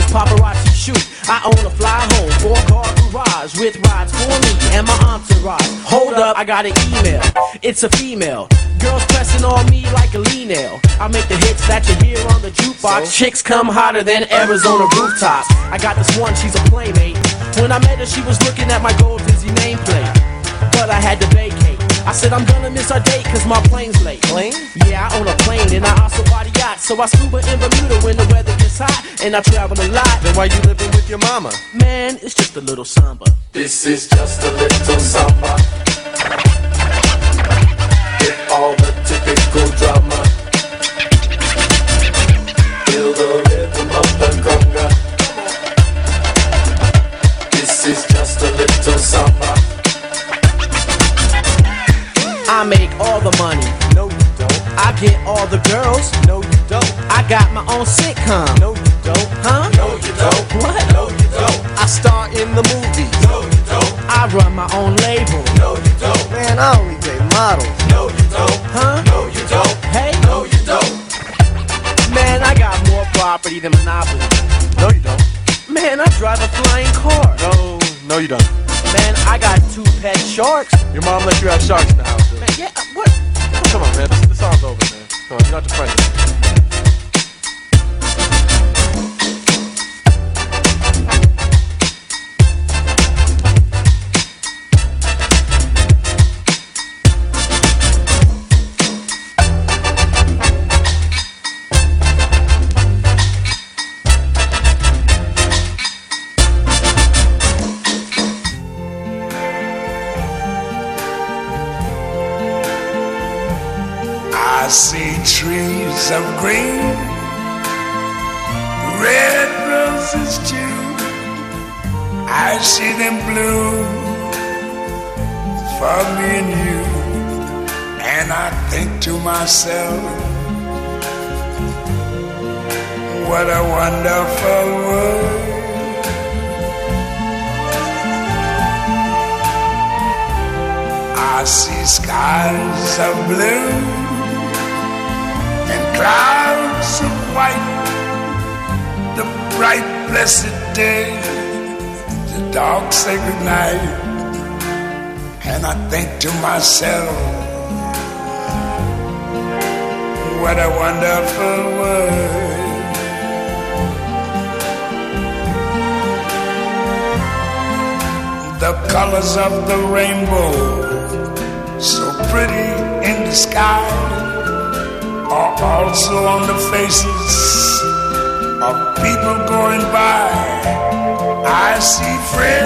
paparazzi shoot. I own a fly home, 4-car garage with rides for me and my entourage. Hold up, I got an email. It's a female. Girls pressing on me like a lean nail. I make the hits that you hear on the jukebox. Chicks come hotter than Arizona rooftops. I got this one, she's a playmate. When I met her, she was looking at my gold Dizzy nameplate. But I had to vacate. I said I'm gonna miss our date cause my plane's late. Plane? Yeah, I own a plane and I also bought a yacht. So I scuba in Bermuda when the weather gets hot. And I travel a lot. Then why you living with your mama? Man, it's just a little samba. This is just a little samba. With all the typical drama. Feel the rhythm of the conga. This is just a little samba. I make all the money. No, you don't. I get all the girls. No, you don't. I got my own sitcom. No, you don't. Huh? No, you don't. What? No, you don't. I star in the movies. No, you don't. I run my own label. No, you don't. Man, I only date models. No, you don't. Huh? No, you don't. Hey? No, you don't. Man, I got more property than Monopoly. No, you don't. Man, I drive a flying car. No, you don't. Man, I got 2 pet sharks. Your mom let you have sharks in the house. Man, yeah, what? Come on, man. This song's over, man. Come on, you're not defending. I see trees of green, red roses too. I see them bloom for me and you. And I think to myself, what a wonderful world. I see skies of blue and clouds of white, the bright blessed day, the dark sacred night. And I think to myself, what a wonderful world. The colors of the rainbow, so pretty in the sky, are also on the faces of people going by. I see friends